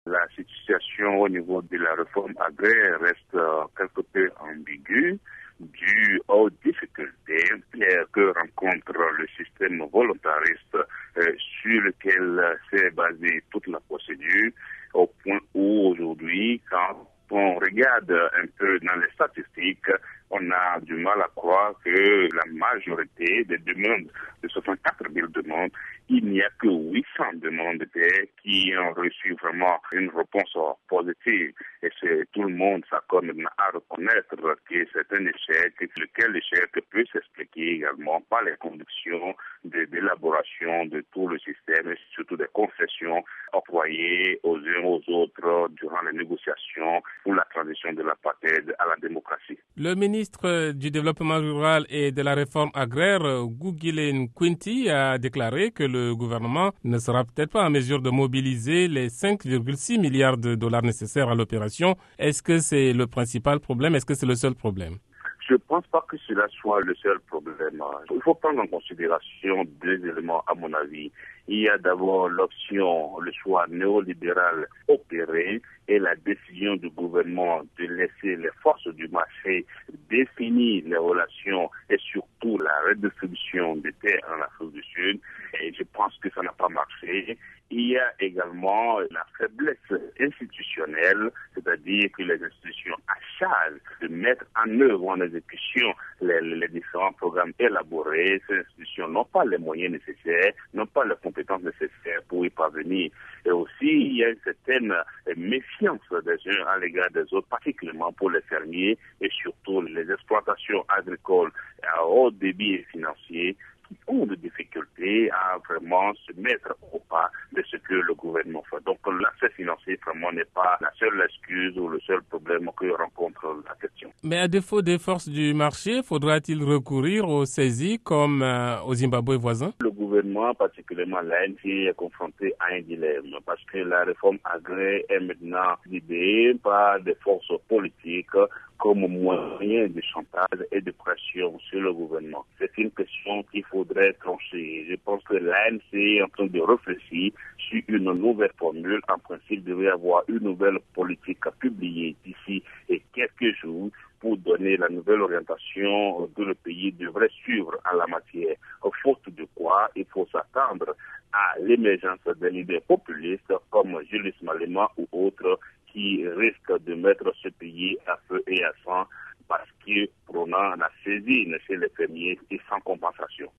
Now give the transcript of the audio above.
La situation au niveau de la réforme agraire reste quelque peu ambiguë, due aux difficultés que rencontre le système volontariste sur lequel s'est basée toute la procédure, au point où aujourd'hui, quand on regarde un peu dans les statistiques, on a du mal à croire que la majorité des demandes, de 64 000 demandes, il n'y a que 800 demandes qui ont reçu vraiment une réponse positive. Et tout le monde s'accorde à reconnaître que c'est un échec, lequel échec peut s'expliquer également par les conditions d'élaboration de tout le système et surtout des concessions octroyées aux uns aux autres durant les négociations pour la transition de l'apartheid à la démocratie. Le ministre du Développement rural et de la réforme agraire, Gugile Nkwinti, a déclaré que le gouvernement ne sera peut-être pas en mesure de mobiliser les 5,6 milliards de dollars nécessaires à l'opération. Est-ce que c'est le principal problème? Est-ce que c'est le seul problème? Je ne pense pas que cela soit le seul problème. Il faut prendre en considération deux éléments, à mon avis. Il y a d'abord l'option, le choix néolibéral opéré et la décision du gouvernement de laisser les forces du marché définir les relations et surtout la redistribution des terres en Afrique du Sud. Et je pense que ça n'a pas marché. Il y a également la faiblesse institutionnelle, c'est-à-dire que les institutions à charge de mettre en œuvre, en exécution les différents programmes élaborés, ces institutions n'ont pas les moyens nécessaires, n'ont pas les compétences nécessaires pour y parvenir. Et aussi, il y a une certaine méfiance des uns à l'égard des autres, particulièrement pour les fermiers et surtout les exploitations agricoles à haut débit financier, qui ont des difficultés à vraiment se mettre au pas de ce que le gouvernement fait. Donc l'accès financier vraiment n'est pas la seule excuse ou le seul problème que rencontre la question. Mais à défaut des forces du marché, faudra-t-il recourir aux saisies comme au Zimbabwe voisin? Le gouvernement, particulièrement l'ANC, est confronté à un dilemme parce que la réforme agraire est maintenant guidée par des forces politiques comme moyen de chantage et de pression sur le gouvernement. C'est une question qu'il faudrait trancher. Je pense que l'ANC est en train de réfléchir sur une nouvelle formule. En principe, il devrait y avoir une nouvelle politique publiée d'ici quelques jours pour donner la nouvelle orientation que le pays devrait suivre en la matière. Faute de quoi, il faut s'attendre à l'émergence des leaders populistes comme Julius Malema ou autres qui risquent de mettre ce pays à feu et à sang parce que prônant la saisine chez les fermiers et sans compensation.